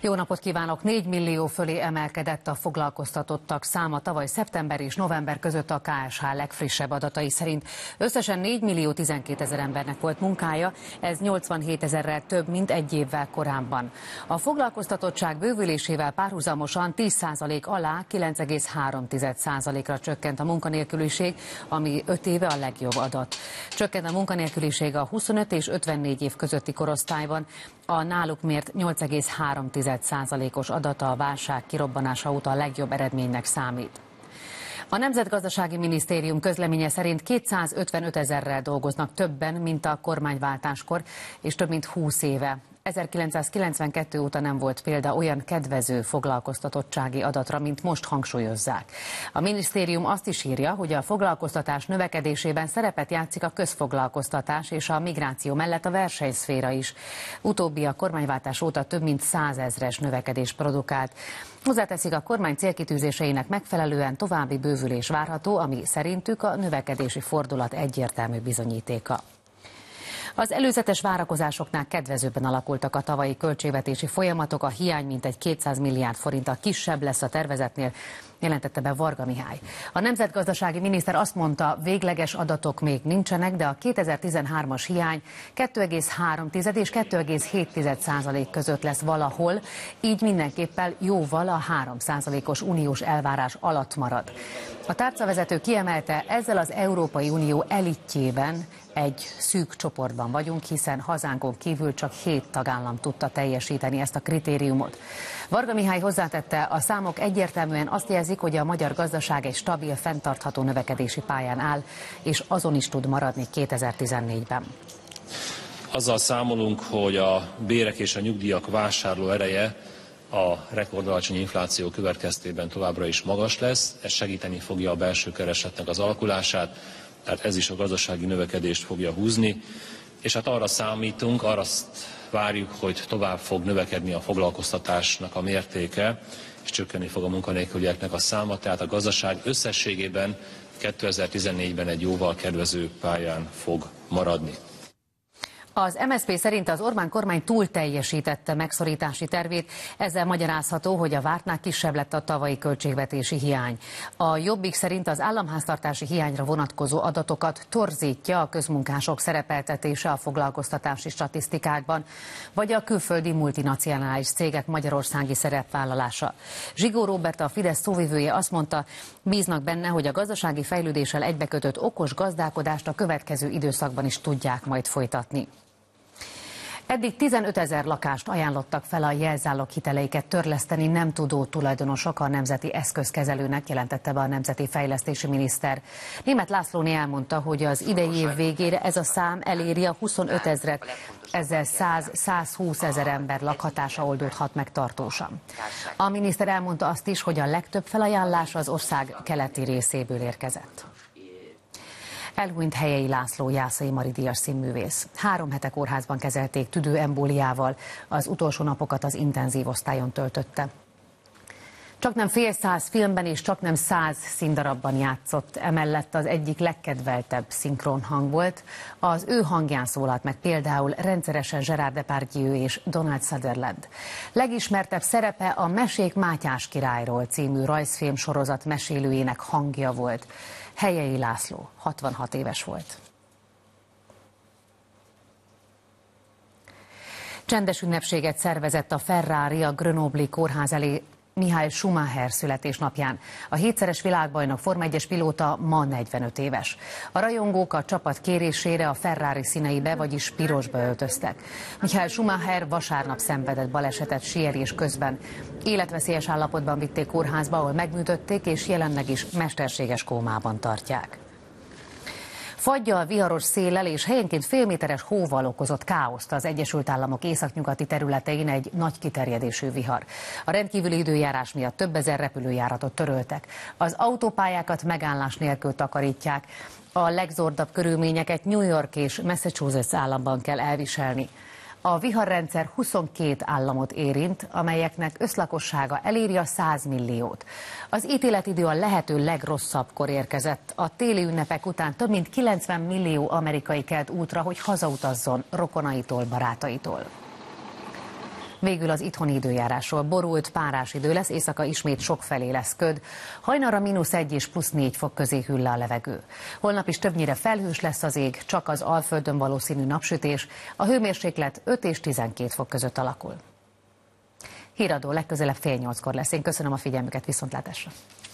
Jó napot kívánok! 4 millió fölé emelkedett a foglalkoztatottak száma tavaly szeptember és november között a KSH legfrissebb adatai szerint. Összesen 4 millió 12 ezer embernek volt munkája, ez 87 ezerrel több, mint egy évvel korábban. A foglalkoztatottság bővülésével párhuzamosan 10% alá 9,3%-ra csökkent a munkanélküliség, ami 5 éve a legjobb adat. Csökkent a munkanélküliség a 25 és 54 év közötti korosztályban, a náluk mért 8,3%-os adata a válság kirobbanása óta a legjobb eredménynek számít. A Nemzetgazdasági Minisztérium közleménye szerint 255 ezerrel dolgoznak többen, mint a kormányváltáskor, és több mint 20 éve. 1992 óta nem volt példa olyan kedvező foglalkoztatottsági adatra, mint most hangsúlyozzák. A minisztérium azt is írja, hogy a foglalkoztatás növekedésében szerepet játszik a közfoglalkoztatás és a migráció mellett a versenyszféra is. Utóbbi a kormányváltás óta több mint 100 ezres növekedést produkált. Hozzáteszik, a kormány célkitűzéseinek megfelelően további bővülés várható, ami szerintük a növekedési fordulat egyértelmű bizonyítéka. Az előzetes várakozásoknál kedvezőbben alakultak a tavalyi költségvetési folyamatok, a hiány mintegy 200 milliárd forinttal kisebb lesz a tervezetnél, jelentette be Varga Mihály. A nemzetgazdasági miniszter azt mondta, végleges adatok még nincsenek, de a 2013-as hiány 2,3 és 2,7% között lesz valahol, így mindenképpen jóval a 3%-os uniós elvárás alatt marad. A tárcavezető kiemelte, ezzel az Európai Unió elitjében egy szűk csoportban vagyunk, hiszen hazánkon kívül csak 7 tagállam tudta teljesíteni ezt a kritériumot. Varga Mihály hozzátette, a számok egyértelműen azt jelzik, hogy a magyar gazdaság egy stabil, fenntartható növekedési pályán áll, és azon is tud maradni 2014-ben. Azzal számolunk, hogy a bérek és a nyugdíjak vásárló ereje a rekordalacsony infláció következtében továbbra is magas lesz. Ez segíteni fogja a belső keresletnek az alakulását, tehát ez is a gazdasági növekedést fogja húzni. És hát arra számítunk, arra várjuk, hogy tovább fog növekedni a foglalkoztatásnak a mértéke, és csökkenni fog a munkanélkülieknek a száma, tehát a gazdaság összességében 2014-ben egy jóval kedvező pályán fog maradni. Az MSZP szerint az Orbán kormány túl teljesítette megszorítási tervét, ezzel magyarázható, hogy a vártnál kisebb lett a tavalyi költségvetési hiány. A Jobbik szerint az államháztartási hiányra vonatkozó adatokat torzítja a közmunkások szerepeltetése a foglalkoztatási statisztikákban, vagy a külföldi multinacionális cégek magyarországi szerepvállalása. Zsigó Róbert, a Fidesz szóvivője azt mondta, bíznak benne, hogy a gazdasági fejlődéssel egybekötött okos gazdálkodást a következő időszakban is tudják majd folytatni. Eddig 15 ezer lakást ajánlottak fel a jelzáloghiteleiket törleszteni nem tudó tulajdonosok a Nemzeti Eszközkezelőnek, jelentette be a Nemzeti Fejlesztési Miniszter. Németh Lászlóné elmondta, hogy az idei év végére ez a szám eléri a 25 ezret, ezzel 100-120 ezer ember lakhatása oldódhat meg tartósan. A miniszter elmondta azt is, hogy a legtöbb felajánlás az ország keleti részéből érkezett. Elhunyt Helyei László Jászai Mari díjas színművész. 3 hete kórházban kezelték tüdőembóliával, az utolsó napokat az intenzív osztályon töltötte. Csaknem fél száz filmben és csaknem 100 színdarabban játszott, emellett az egyik legkedveltebb szinkronhang volt. Az ő hangján szólalt meg például rendszeresen Gerard Depardieu és Donald Sutherland. Legismertebb szerepe a Mesék Mátyás királyról című rajzfilm sorozat mesélőjének hangja volt. Helyei László 66 éves volt. Csendes ünnepséget szervezett a Ferrari a Grenoble-i kórház elé Michael Schumacher születésnapján. A 7-szeres világbajnok Forma 1-es pilóta ma 45 éves. A rajongók a csapat kérésére a Ferrari színeibe, vagyis pirosba öltöztek. Michael Schumacher vasárnap szenvedett balesetet síelés közben. Életveszélyes állapotban vitték kórházba, ahol megműtötték, és jelenleg is mesterséges kómában tartják. Faggyal, viharos széllel és helyenként félméteres hóval okozott káoszt az Egyesült Államok északnyugati területein egy nagy kiterjedésű vihar. A rendkívüli időjárás miatt több ezer repülőjáratot töröltek. Az autópályákat megállás nélkül takarítják. A legzordabb körülményeket New York és Massachusetts államban kell elviselni. A viharrendszer 22 államot érint, amelyeknek összlakossága eléri a 100 milliót. Az ítéletidő a lehető legrosszabbkor érkezett. A téli ünnepek után több mint 90 millió amerikai kelt útra, hogy hazautazzon rokonaitól, barátaitól. Végül az itthoni időjárásról. Borult, párás idő lesz, éjszaka ismét sokfelé lesz köd. Hajnalra -1 és +4 fok közé hűl le a levegő. Holnap is többnyire felhős lesz az ég, csak az Alföldön valószínű napsütés. A hőmérséklet 5 és 12 fok között alakul. Híradó legközelebb 7:30-kor lesz. Én köszönöm a figyelmüket, viszontlátásra!